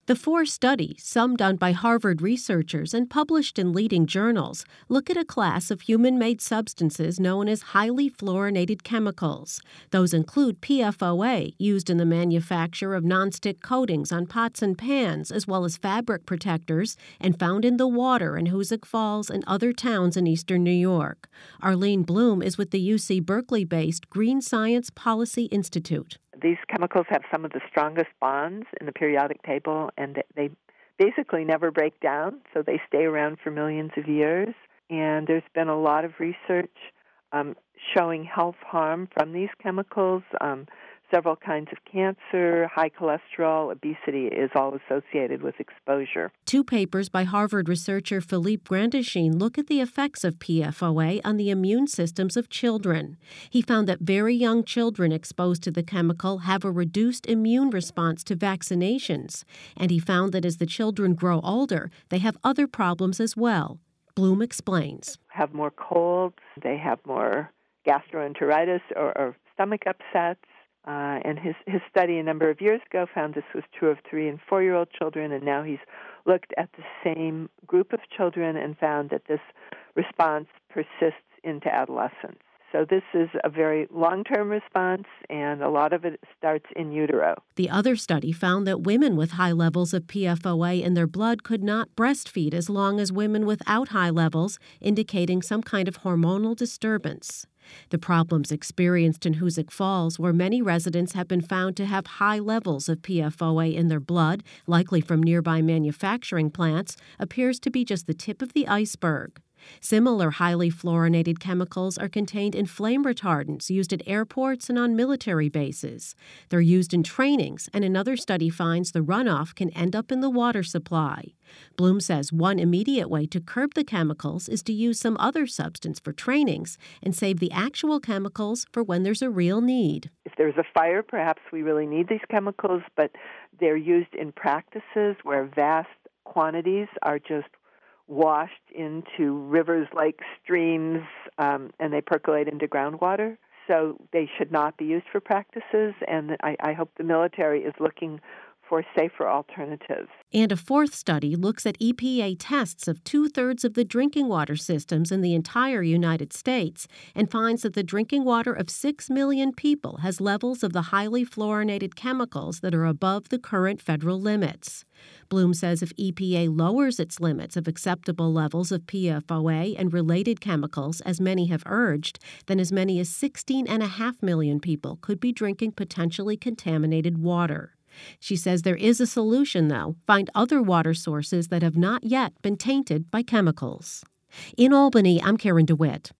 The four studies, some done by Harvard researchers and published in leading journals, look at a class of human-made substances known as highly fluorinated chemicals. Those include PFOA, used in the manufacture of nonstick coatings on pots and pans, as well as fabric protectors, and found in the water in Hoosick Falls and other towns in eastern New York. Arlene Bloom is with the UC Berkeley-based Green Science Policy Institute. These chemicals have some of the strongest bonds in the periodic table, and they basically never break down, so they stay around for millions of years. And there's been a lot of research showing health harm from these chemicals. Several kinds of cancer, high cholesterol, obesity is all associated with exposure. Two papers by Harvard researcher Philippe Grandishin look at the effects of PFOA on the immune systems of children. He found that very young children exposed to the chemical have a reduced immune response to vaccinations, and he found that as the children grow older, they have other problems as well. Bloom explains. Have more colds, they have more gastroenteritis or stomach upsets. And his study a number of years ago found this was true of 3- and 4-year-old children, and now he's looked at the same group of children and found that this response persists into adolescence. So this is a very long-term response, and a lot of it starts in utero. The other study found that women with high levels of PFOA in their blood could not breastfeed as long as women without high levels, indicating some kind of hormonal disturbance. The problems experienced in Hoosick Falls, where many residents have been found to have high levels of PFOA in their blood, likely from nearby manufacturing plants, appears to be just the tip of the iceberg. Similar highly fluorinated chemicals are contained in flame retardants used at airports and on military bases. They're used in trainings, and another study finds the runoff can end up in the water supply. Bloom says one immediate way to curb the chemicals is to use some other substance for trainings and save the actual chemicals for when there's a real need. If there's a fire, perhaps we really need these chemicals, but they're used in practices where vast quantities are just washed into rivers, lakes, streams, and they percolate into groundwater. So they should not be used for practices, and I hope the military is looking for safer alternatives. And a fourth study looks at EPA tests of 2/3 of the drinking water systems in the entire United States and finds that the drinking water of 6 million people has levels of the highly fluorinated chemicals that are above the current federal limits. Bloom says if EPA lowers its limits of acceptable levels of PFOA and related chemicals, as many have urged, then as many as 16.5 million people could be drinking potentially contaminated water. She says there is a solution, though. Find other water sources that have not yet been tainted by chemicals. In Albany, I'm Karen DeWitt.